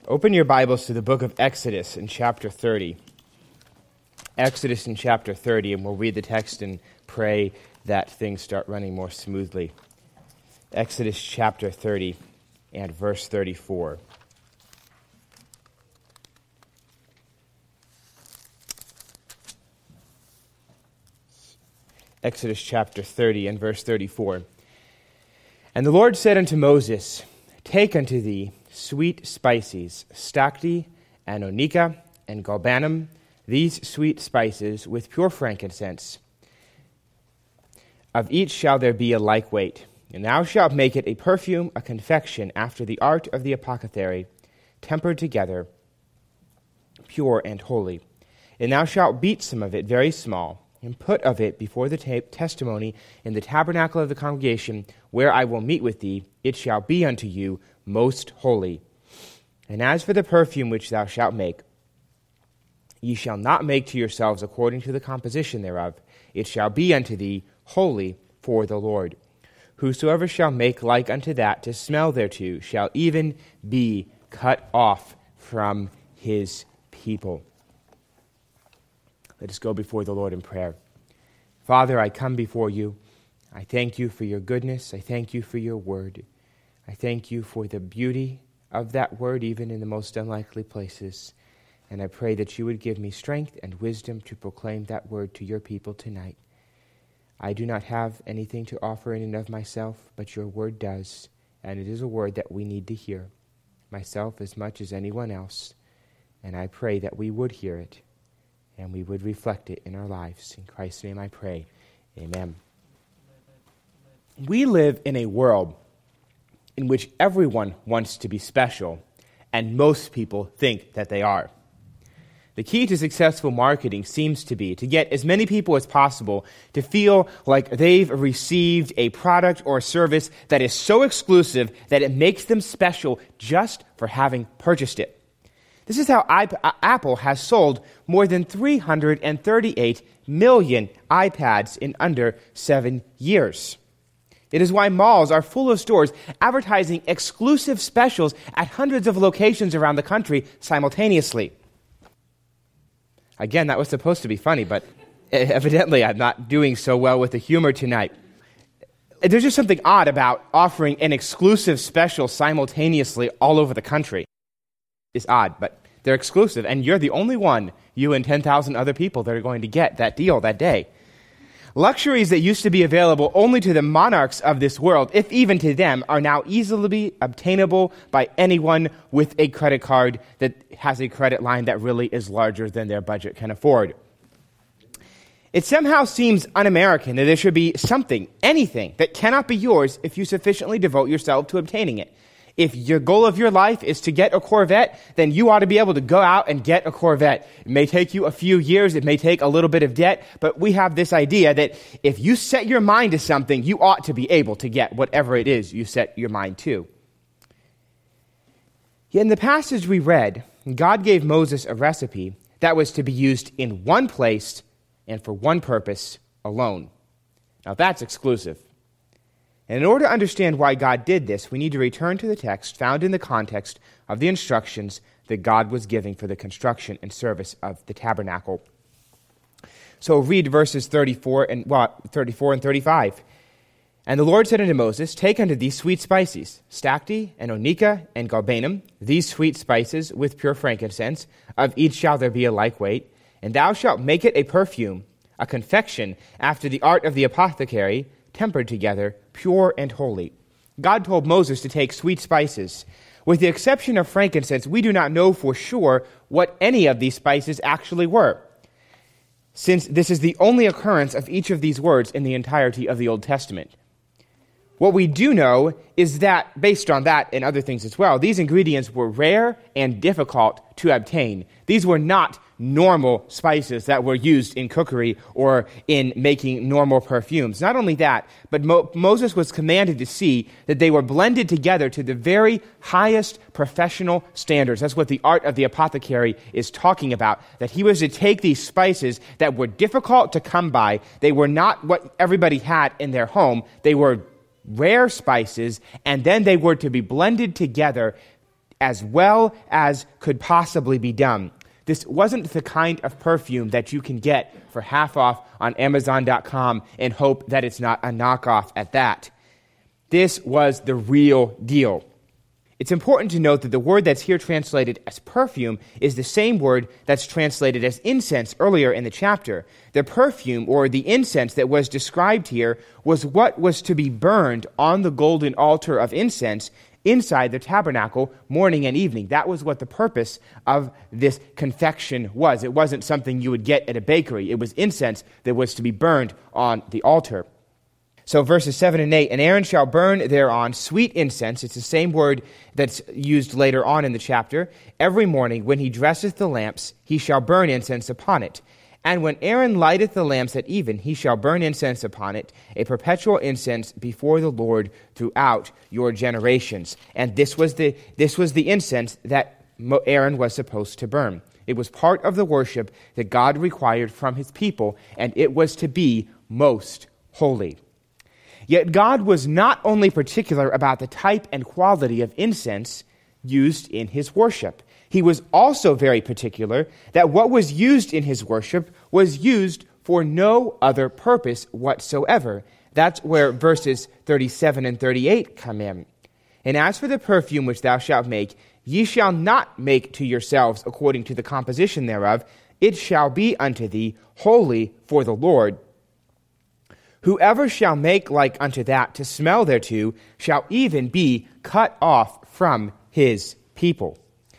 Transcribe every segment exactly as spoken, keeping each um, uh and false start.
Open your Bibles to the book of Exodus in chapter thirty. Exodus in chapter thirty, and we'll read the text and pray that things start running more smoothly. Exodus chapter thirty and verse thirty-four. Exodus chapter thirty and verse thirty-four. And the Lord said unto Moses, Take unto thee sweet spices, stacte, and onycha, and galbanum, these sweet spices with pure frankincense. Of each shall there be a like weight, and thou shalt make it a perfume, a confection, after the art of the apothecary, tempered together, pure and holy. And thou shalt beat some of it very small, and put of it before the ta- testimony in the tabernacle of the congregation, where I will meet with thee. It shall be unto you most holy. And as for the perfume which thou shalt make, ye shall not make to yourselves according to the composition thereof. It shall be unto thee holy for the Lord. Whosoever shall make like unto that to smell thereto shall even be cut off from his people. Let us go before the Lord in prayer. Father, I come before you. I thank you for your goodness. I thank you for your word. I thank you for the beauty of that word, even in the most unlikely places. And I pray that you would give me strength and wisdom to proclaim that word to your people tonight. I do not have anything to offer in and of myself, but your word does, and it is a word that we need to hear, myself as much as anyone else. And I pray that we would hear it, and we would reflect it in our lives. In Christ's name I pray. Amen. We live in a world in which everyone wants to be special, and most people think that they are. The key to successful marketing seems to be to get as many people as possible to feel like they've received a product or a service that is so exclusive that it makes them special just for having purchased it. This is how iP- Apple has sold more than three hundred thirty-eight million iPads in under seven years. It is why malls are full of stores advertising exclusive specials at hundreds of locations around the country simultaneously. Again, that was supposed to be funny, but evidently I'm not doing so well with the humor tonight. There's just something odd about offering an exclusive special simultaneously all over the country. It's odd, but they're exclusive, and you're the only one, you and ten thousand other people, that are going to get that deal that day. Luxuries that used to be available only to the monarchs of this world, if even to them, are now easily obtainable by anyone with a credit card that has a credit line that really is larger than their budget can afford. It somehow seems un-American that there should be something, anything, that cannot be yours if you sufficiently devote yourself to obtaining it. If your goal of your life is to get a Corvette, then you ought to be able to go out and get a Corvette. It may take you a few years, it may take a little bit of debt, but we have this idea that if you set your mind to something, you ought to be able to get whatever it is you set your mind to. Yet in the passage we read, God gave Moses a recipe that was to be used in one place and for one purpose alone. Now that's exclusive. And in order to understand why God did this, we need to return to the text found in the context of the instructions that God was giving for the construction and service of the tabernacle. So read verses thirty-four and well, thirty-four and thirty-five. And the Lord said unto Moses, Take unto thee sweet spices, stacte, and onycha, and galbanum, these sweet spices with pure frankincense, of each shall there be a like weight, and thou shalt make it a perfume, a confection, after the art of the apothecary, tempered together, pure and holy. God told Moses to take sweet spices. With the exception of frankincense, we do not know for sure what any of these spices actually were, since this is the only occurrence of each of these words in the entirety of the Old Testament. What we do know is that, based on that and other things as well, these ingredients were rare and difficult to obtain. These were not normal spices that were used in cookery or in making normal perfumes. Not only that, but Mo- Moses was commanded to see that they were blended together to the very highest professional standards. That's what the art of the apothecary is talking about, that he was to take these spices that were difficult to come by. They were not what everybody had in their home. They were rare spices, and then they were to be blended together as well as could possibly be done. This wasn't the kind of perfume that you can get for half off on Amazon dot com and hope that it's not a knockoff at that. This was the real deal. It's important to note that the word that's here translated as perfume is the same word that's translated as incense earlier in the chapter. The perfume, or the incense that was described here, was what was to be burned on the golden altar of incense inside the tabernacle morning and evening. That was what the purpose of this confection was. It wasn't something you would get at a bakery. It was incense that was to be burned on the altar. So verses seven and eight, and Aaron shall burn thereon sweet incense. It's the same word that's used later on in the chapter. Every morning when he dresseth the lamps, he shall burn incense upon it. And when Aaron lighteth the lamps at even, he shall burn incense upon it, a perpetual incense before the Lord throughout your generations. And this was the this was the incense that Aaron was supposed to burn. It was part of the worship that God required from his people, and it was to be most holy. Yet God was not only particular about the type and quality of incense used in his worship. He was also very particular that what was used in his worship was used for no other purpose whatsoever. That's where verses thirty-seven and thirty-eight come in. And as for the perfume which thou shalt make, ye shall not make to yourselves according to the composition thereof. It shall be unto thee holy for the Lord. Whoever shall make like unto that to smell thereto shall even be cut off from his people.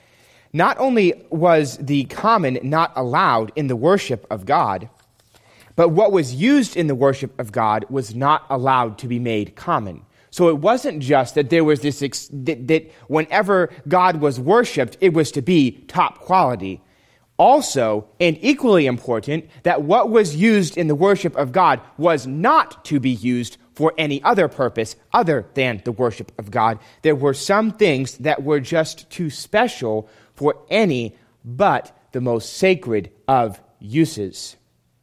Not only was the common not allowed in the worship of God, but what was used in the worship of God was not allowed to be made common. So it wasn't just that there was this, ex- that, that whenever God was worshipped, it was to be top quality. Also, and equally important, that what was used in the worship of God was not to be used for any other purpose other than the worship of God. There were some things that were just too special for any but the most sacred of uses.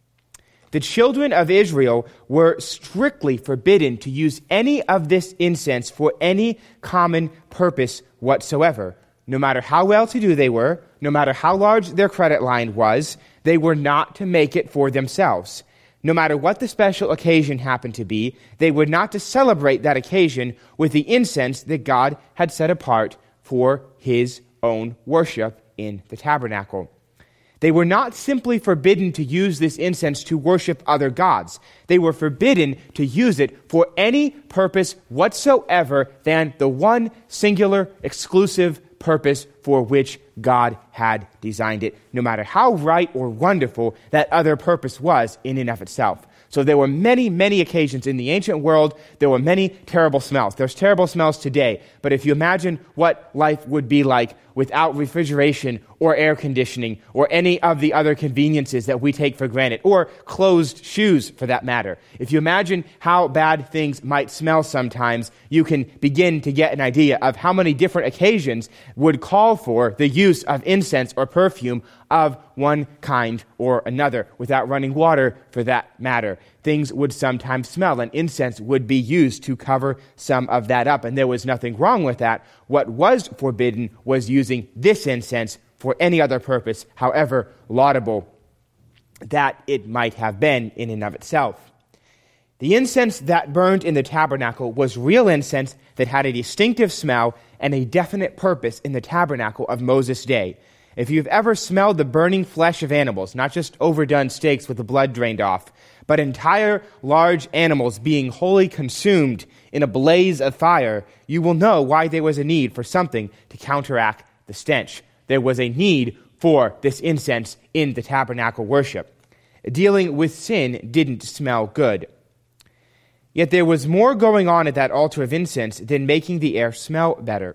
The children of Israel were strictly forbidden to use any of this incense for any common purpose whatsoever. No matter how well-to-do they were, no matter how large their credit line was, they were not to make it for themselves. No matter what the special occasion happened to be, they were not to celebrate that occasion with the incense that God had set apart for his own worship in the tabernacle. They were not simply forbidden to use this incense to worship other gods. They were forbidden to use it for any purpose whatsoever than the one singular, exclusive purpose for which God had designed it, no matter how right or wonderful that other purpose was in and of itself. So there were many, many occasions in the ancient world, there were many terrible smells. There's terrible smells today, but if you imagine what life would be like without refrigeration or air conditioning or any of the other conveniences that we take for granted, or closed shoes for that matter. If you imagine how bad things might smell sometimes, you can begin to get an idea of how many different occasions would call for the use of incense or perfume of one kind or another, without running water for that matter. Things would sometimes smell, and incense would be used to cover some of that up, and there was nothing wrong with that. What was forbidden was using this incense for any other purpose, however laudable that it might have been in and of itself. The incense that burned in the tabernacle was real incense that had a distinctive smell and a definite purpose in the tabernacle of Moses' day. If you've ever smelled the burning flesh of animals, not just overdone steaks with the blood drained off, but entire large animals being wholly consumed in a blaze of fire, you will know why there was a need for something to counteract the stench. There was a need for this incense in the tabernacle worship. Dealing with sin didn't smell good. Yet there was more going on at that altar of incense than making the air smell better.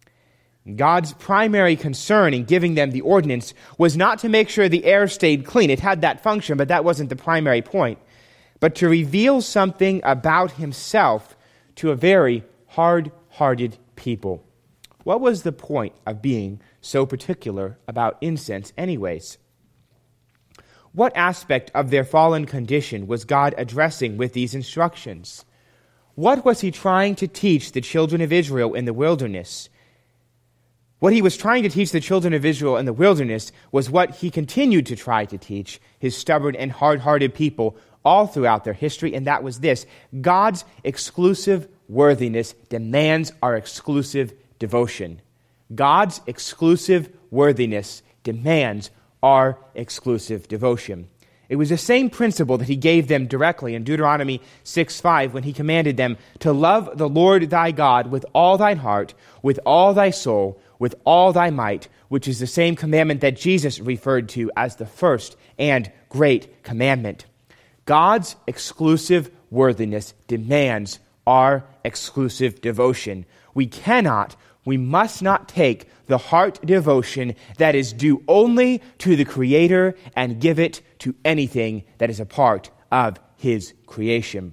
God's primary concern in giving them the ordinance was not to make sure the air stayed clean. It had that function, but that wasn't the primary point. But to reveal something about himself to a very hard-hearted people. What was the point of being so particular about incense anyways? What aspect of their fallen condition was God addressing with these instructions? What was he trying to teach the children of Israel in the wilderness? What he was trying to teach the children of Israel in the wilderness was what he continued to try to teach his stubborn and hard-hearted people all throughout their history, and that was this: God's exclusive worthiness demands our exclusive devotion. God's exclusive worthiness demands our exclusive devotion. It was the same principle that he gave them directly in Deuteronomy six five when he commanded them to love the Lord thy God with all thine heart, with all thy soul, with all thy might, which is the same commandment that Jesus referred to as the first and great commandment. God's exclusive worthiness demands our exclusive devotion. We cannot, we must not take the heart devotion that is due only to the Creator and give it to anything that is a part of His creation.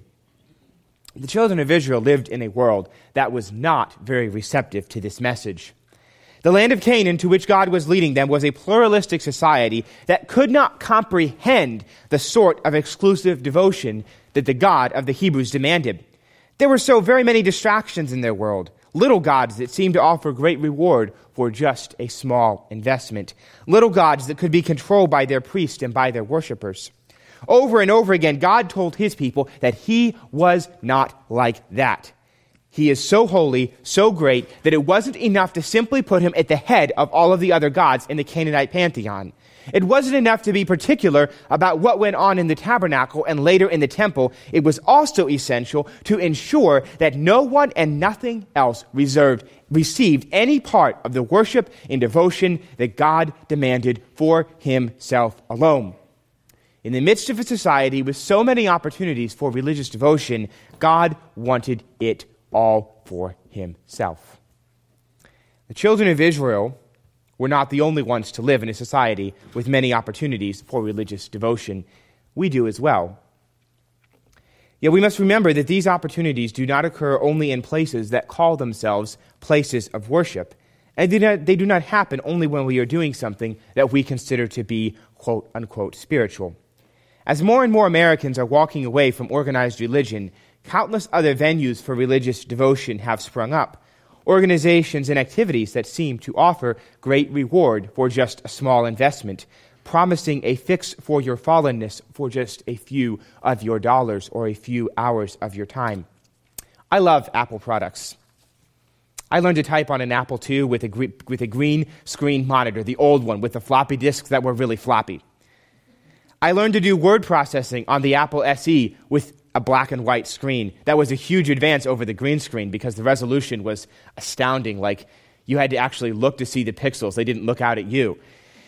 The children of Israel lived in a world that was not very receptive to this message. The land of Canaan to which God was leading them was a pluralistic society that could not comprehend the sort of exclusive devotion that the God of the Hebrews demanded. There were so very many distractions in their world, little gods that seemed to offer great reward for just a small investment, little gods that could be controlled by their priests and by their worshipers. Over and over again, God told his people that he was not like that. He is so holy, so great, that it wasn't enough to simply put him at the head of all of the other gods in the Canaanite pantheon. It wasn't enough to be particular about what went on in the tabernacle and later in the temple. It was also essential to ensure that no one and nothing else reserved, received any part of the worship and devotion that God demanded for himself alone. In the midst of a society with so many opportunities for religious devotion, God wanted it all for himself. The children of Israel were not the only ones to live in a society with many opportunities for religious devotion. We do as well. Yet we must remember that these opportunities do not occur only in places that call themselves places of worship, and they do not, they do not happen only when we are doing something that we consider to be quote-unquote spiritual. As more and more Americans are walking away from organized religion, countless other venues for religious devotion have sprung up, organizations and activities that seem to offer great reward for just a small investment, promising a fix for your fallenness for just a few of your dollars or a few hours of your time. I love Apple products. I learned to type on an Apple two with a, gre- with a green screen monitor, the old one with the floppy disks that were really floppy. I learned to do word processing on the Apple S E with a black and white screen. That was a huge advance over the green screen because the resolution was astounding. Like, you had to actually look to see the pixels. They didn't look out at you.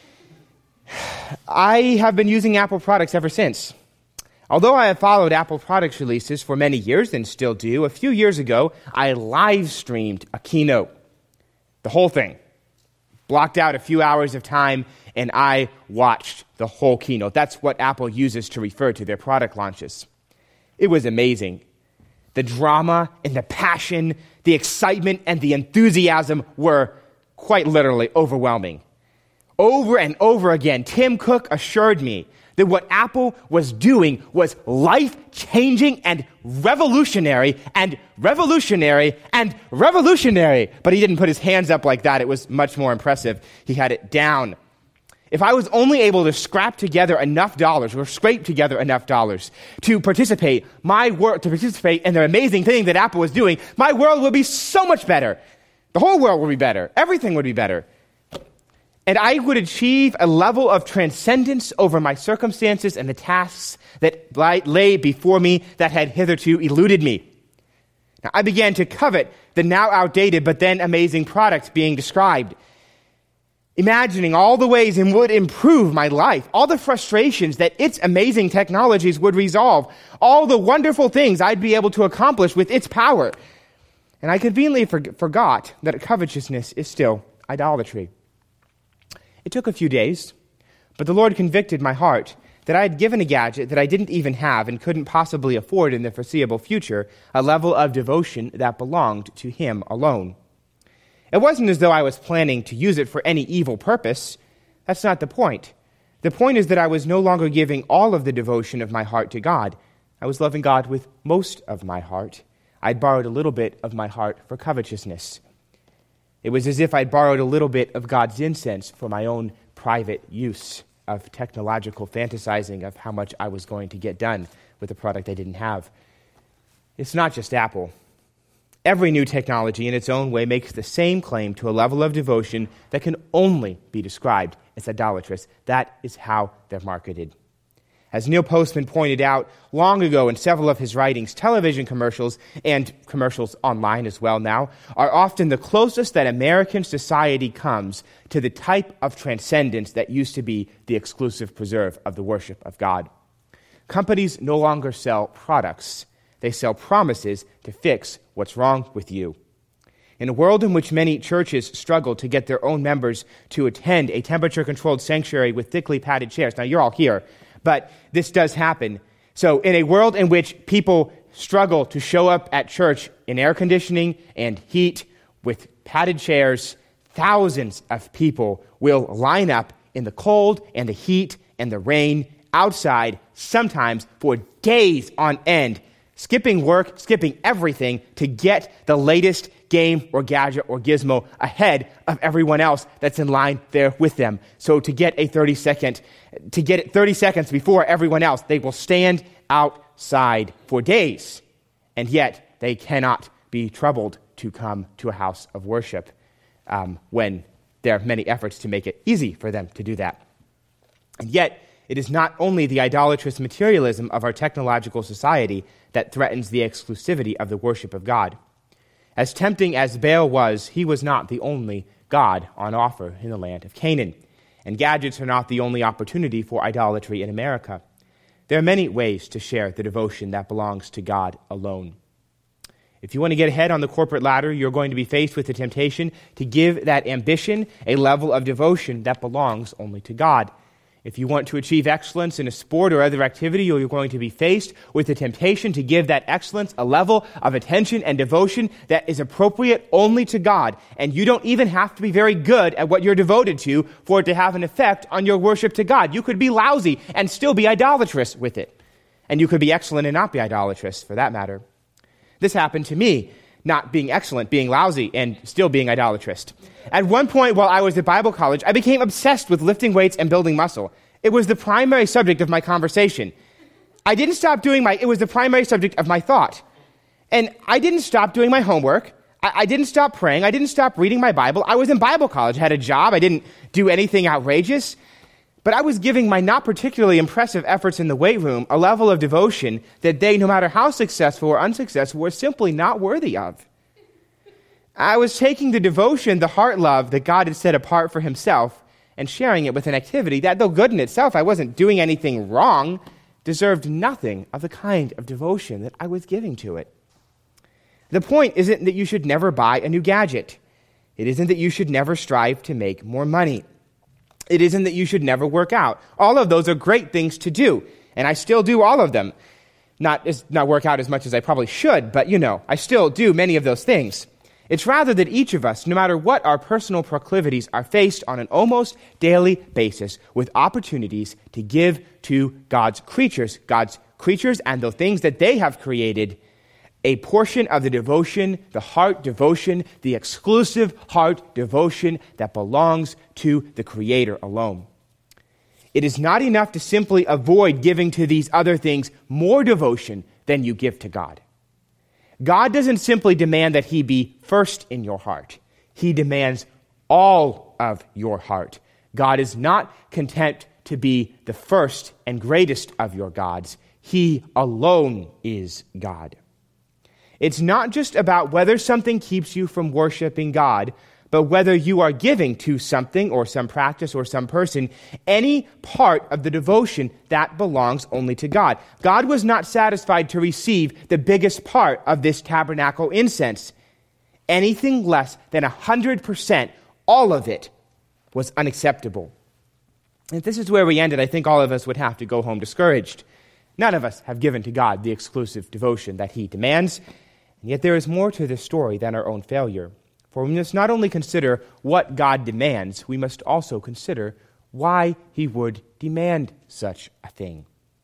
I have been using Apple products ever since. Although I have followed Apple products releases for many years and still do, a few years ago, I live streamed a keynote. The whole thing. Blocked out a few hours of time, and I watched the whole keynote. That's what Apple uses to refer to their product launches. It was amazing. The drama and the passion, the excitement and the enthusiasm were quite literally overwhelming. Over and over again, Tim Cook assured me that what Apple was doing was life-changing and revolutionary and revolutionary and revolutionary. But he didn't put his hands up like that. It was much more impressive. He had it down. If I was only able to scrap together enough dollars or scrape together enough dollars to participate, my world, to participate in the amazing thing that Apple was doing, my world would be so much better. The whole world would be better. Everything would be better. And I would achieve a level of transcendence over my circumstances and the tasks that lay before me that had hitherto eluded me. Now, I began to covet the now outdated but then amazing product being described, imagining all the ways it would improve my life, all the frustrations that its amazing technologies would resolve, all the wonderful things I'd be able to accomplish with its power. And I conveniently for- forgot that covetousness is still idolatry. It took a few days, but the Lord convicted my heart that I had given a gadget that I didn't even have and couldn't possibly afford in the foreseeable future a level of devotion that belonged to Him alone. It wasn't as though I was planning to use it for any evil purpose. That's not the point. The point is that I was no longer giving all of the devotion of my heart to God. I was loving God with most of my heart. I'd borrowed a little bit of my heart for covetousness. It was as if I'd borrowed a little bit of God's incense for my own private use of technological fantasizing of how much I was going to get done with a product I didn't have. It's not just Apple. Every new technology in its own way makes the same claim to a level of devotion that can only be described as idolatrous. That is how they're marketed. As Neil Postman pointed out long ago in several of his writings, television commercials, and commercials online as well now, are often the closest that American society comes to the type of transcendence that used to be the exclusive preserve of the worship of God. Companies no longer sell products. They sell promises to fix what's wrong with you. In a world in which many churches struggle to get their own members to attend a temperature-controlled sanctuary with thickly padded chairs, now you're all here, but this does happen. So in a world in which people struggle to show up at church in air conditioning and heat with padded chairs, thousands of people will line up in the cold and the heat and the rain outside, sometimes for days on end, skipping work, skipping everything to get the latest game or gadget or gizmo ahead of everyone else that's in line there with them. So to get a thirty second, to get it thirty seconds before everyone else, they will stand outside for days. And yet they cannot be troubled to come to a house of worship um, when there are many efforts to make it easy for them to do that. And yet, it is not only the idolatrous materialism of our technological society that threatens the exclusivity of the worship of God. As tempting as Baal was, he was not the only God on offer in the land of Canaan. And gadgets are not the only opportunity for idolatry in America. There are many ways to share the devotion that belongs to God alone. If you want to get ahead on the corporate ladder, you're going to be faced with the temptation to give that ambition a level of devotion that belongs only to God. If you want to achieve excellence in a sport or other activity, you're going to be faced with the temptation to give that excellence a level of attention and devotion that is appropriate only to God. And you don't even have to be very good at what you're devoted to for it to have an effect on your worship to God. You could be lousy and still be idolatrous with it. And you could be excellent and not be idolatrous, for that matter. This happened to me, not being excellent, being lousy, and still being idolatrous. At one point while I was at Bible college, I became obsessed with lifting weights and building muscle. It was the primary subject of my conversation. I didn't stop doing my, it was the primary subject of my thought. And I didn't stop doing my homework. I, I didn't stop praying. I didn't stop reading my Bible. I was in Bible college, had a job. I didn't do anything outrageous. But I was giving my not particularly impressive efforts in the weight room a level of devotion that they, no matter how successful or unsuccessful, were simply not worthy of. I was taking the devotion, the heart love that God had set apart for himself, and sharing it with an activity that, though good in itself, I wasn't doing anything wrong, deserved nothing of the kind of devotion that I was giving to it. The point isn't that you should never buy a new gadget. It isn't that you should never strive to make more money. It isn't that you should never work out. All of those are great things to do, and I still do all of them. Not as, not work out as much as I probably should, but you know, I still do many of those things. It's rather that each of us, no matter what our personal proclivities, are faced on an almost daily basis with opportunities to give to God's creatures, God's creatures and the things that they have created, a portion of the devotion, the heart devotion, the exclusive heart devotion that belongs to the Creator alone. It is not enough to simply avoid giving to these other things more devotion than you give to God. God doesn't simply demand that he be first in your heart. He demands all of your heart. God is not content to be the first and greatest of your gods. He alone is God. It's not just about whether something keeps you from worshiping God, but whether you are giving to something or some practice or some person any part of the devotion that belongs only to God. God was not satisfied to receive the biggest part of this tabernacle incense. Anything less than one hundred percent, all of it, was unacceptable. If this is where we ended, I think all of us would have to go home discouraged. None of us have given to God the exclusive devotion that he demands, and yet there is more to this story than our own failure. For we must not only consider what God demands, we must also consider why he would demand such a thing.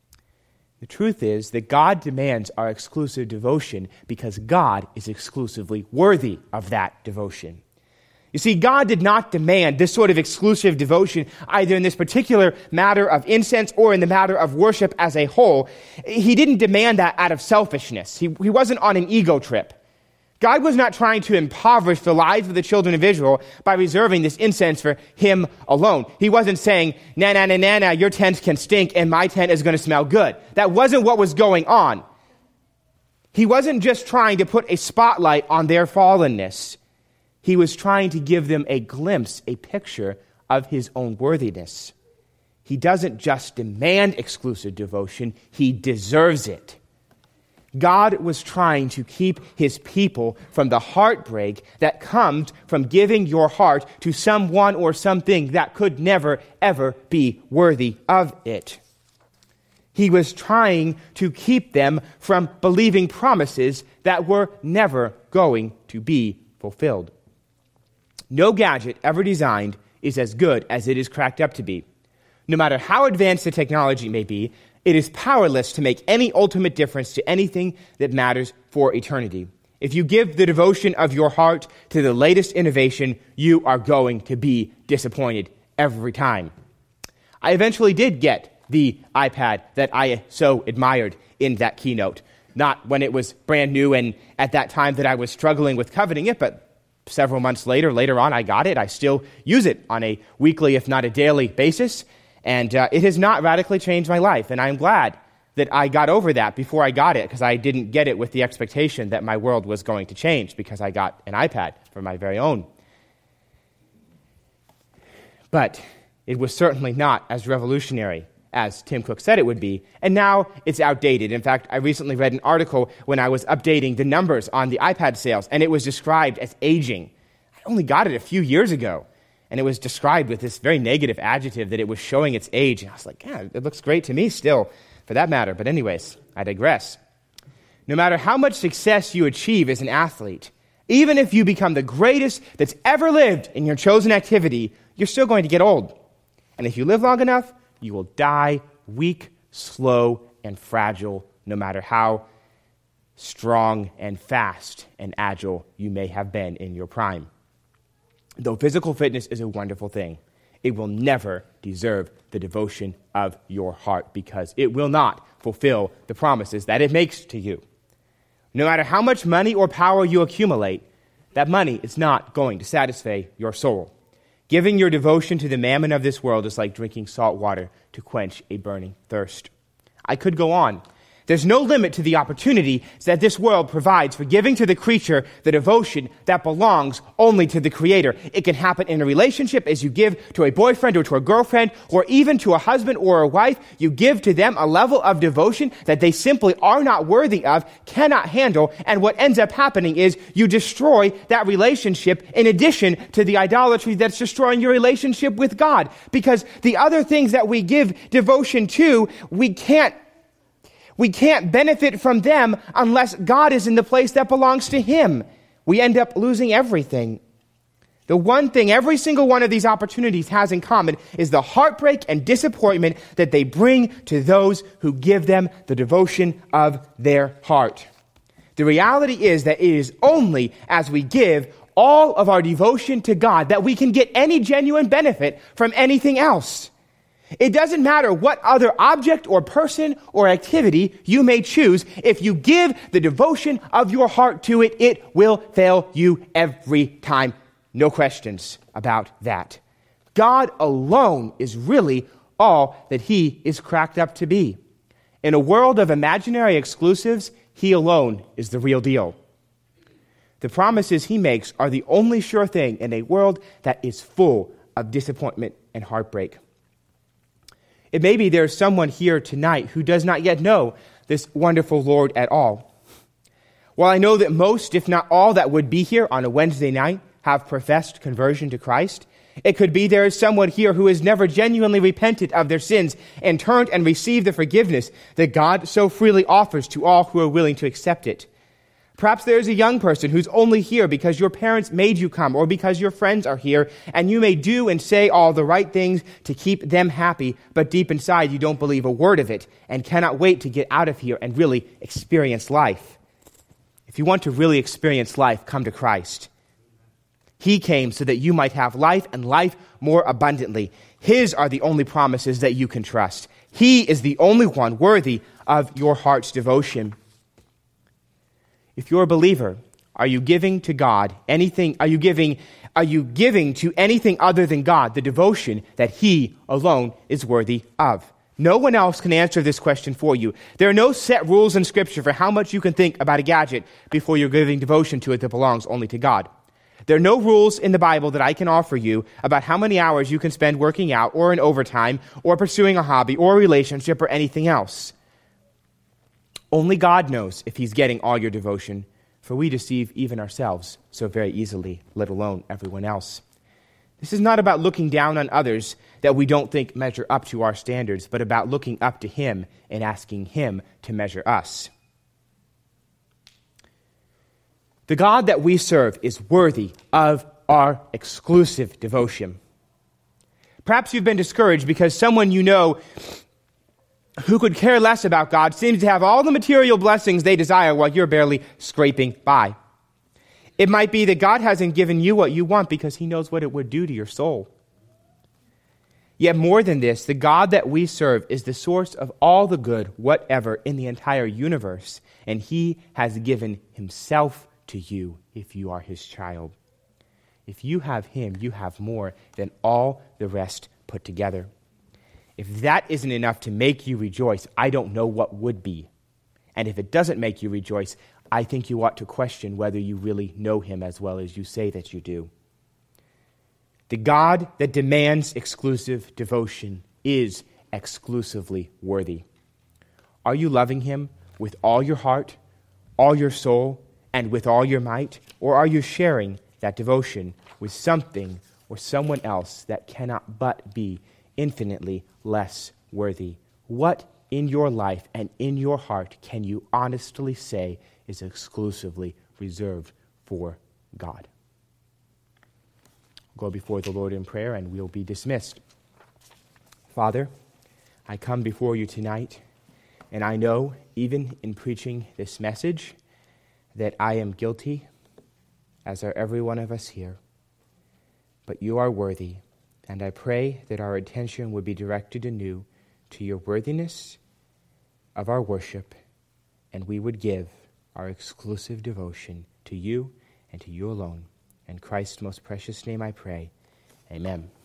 The truth is that God demands our exclusive devotion because God is exclusively worthy of that devotion. You see, God did not demand this sort of exclusive devotion either in this particular matter of incense or in the matter of worship as a whole. He didn't demand that out of selfishness. He, he wasn't on an ego trip. God was not trying to impoverish the lives of the children of Israel by reserving this incense for him alone. He wasn't saying, na na na na na, your tent can stink and my tent is going to smell good. That wasn't what was going on. He wasn't just trying to put a spotlight on their fallenness. He was trying to give them a glimpse, a picture of his own worthiness. He doesn't just demand exclusive devotion, he deserves it. God was trying to keep his people from the heartbreak that comes from giving your heart to someone or something that could never, ever be worthy of it. He was trying to keep them from believing promises that were never going to be fulfilled. No gadget ever designed is as good as it is cracked up to be. No matter how advanced the technology may be, it is powerless to make any ultimate difference to anything that matters for eternity. If you give the devotion of your heart to the latest innovation, you are going to be disappointed every time. I eventually did get the iPad that I so admired in that keynote. Not when it was brand new and at that time that I was struggling with coveting it, but several months later, later on, I got it. I still use it on a weekly, if not a daily basis. And uh, it has not radically changed my life. And I'm glad that I got over that before I got it, because I didn't get it with the expectation that my world was going to change because I got an iPad for my very own. But it was certainly not as revolutionary as Tim Cook said it would be. And now it's outdated. In fact, I recently read an article when I was updating the numbers on the iPad sales, and it was described as aging. I only got it a few years ago. And it was described with this very negative adjective that it was showing its age. And I was like, yeah, it looks great to me still, for that matter. But anyways, I digress. No matter how much success you achieve as an athlete, even if you become the greatest that's ever lived in your chosen activity, you're still going to get old. And if you live long enough, you will die weak, slow, and fragile, no matter how strong and fast and agile you may have been in your prime. Though physical fitness is a wonderful thing, it will never deserve the devotion of your heart because it will not fulfill the promises that it makes to you. No matter how much money or power you accumulate, that money is not going to satisfy your soul. Giving your devotion to the mammon of this world is like drinking salt water to quench a burning thirst. I could go on. There's no limit to the opportunities that this world provides for giving to the creature the devotion that belongs only to the Creator. It can happen in a relationship as you give to a boyfriend or to a girlfriend or even to a husband or a wife. You give to them a level of devotion that they simply are not worthy of, cannot handle, and what ends up happening is you destroy that relationship in addition to the idolatry that's destroying your relationship with God. Because the other things that we give devotion to, we can't We can't benefit from them unless God is in the place that belongs to Him. We end up losing everything. The one thing every single one of these opportunities has in common is the heartbreak and disappointment that they bring to those who give them the devotion of their heart. The reality is that it is only as we give all of our devotion to God that we can get any genuine benefit from anything else. It doesn't matter what other object or person or activity you may choose. If you give the devotion of your heart to it, it will fail you every time. No questions about that. God alone is really all that He is cracked up to be. In a world of imaginary exclusives, He alone is the real deal. The promises He makes are the only sure thing in a world that is full of disappointment and heartbreak. It may be there's someone here tonight who does not yet know this wonderful Lord at all. While I know that most, if not all, that would be here on a Wednesday night have professed conversion to Christ, it could be there is someone here who has never genuinely repented of their sins and turned and received the forgiveness that God so freely offers to all who are willing to accept it. Perhaps there is a young person who's only here because your parents made you come or because your friends are here, and you may do and say all the right things to keep them happy, but deep inside you don't believe a word of it and cannot wait to get out of here and really experience life. If you want to really experience life, come to Christ. He came so that you might have life and life more abundantly. His are the only promises that you can trust. He is the only one worthy of your heart's devotion. If you're a believer, are you giving to God anything? Are you giving, are you giving to anything other than God the devotion that He alone is worthy of? No one else can answer this question for you. There are no set rules in Scripture for how much you can think about a gadget before you're giving devotion to it that belongs only to God. There are no rules in the Bible that I can offer you about how many hours you can spend working out or in overtime or pursuing a hobby or a relationship or anything else. Only God knows if He's getting all your devotion, for we deceive even ourselves so very easily, let alone everyone else. This is not about looking down on others that we don't think measure up to our standards, but about looking up to Him and asking Him to measure us. The God that we serve is worthy of our exclusive devotion. Perhaps you've been discouraged because someone you know who could care less about God seems to have all the material blessings they desire while you're barely scraping by. It might be that God hasn't given you what you want because He knows what it would do to your soul. Yet more than this, the God that we serve is the source of all the good, whatever, in the entire universe, and He has given Himself to you if you are His child. If you have Him, you have more than all the rest put together. If that isn't enough to make you rejoice, I don't know what would be. And if it doesn't make you rejoice, I think you ought to question whether you really know Him as well as you say that you do. The God that demands exclusive devotion is exclusively worthy. Are you loving Him with all your heart, all your soul, and with all your might? Or are you sharing that devotion with something or someone else that cannot but be infinitely less worthy? What in your life and in your heart can you honestly say is exclusively reserved for God? Go before the Lord in prayer and we'll be dismissed. Father, I come before you tonight, and I know, even in preaching this message, that I am guilty, as are every one of us here. But you are worthy, and I pray that our attention would be directed anew to your worthiness of our worship, and we would give our exclusive devotion to you and to you alone. In Christ's most precious name I pray. Amen.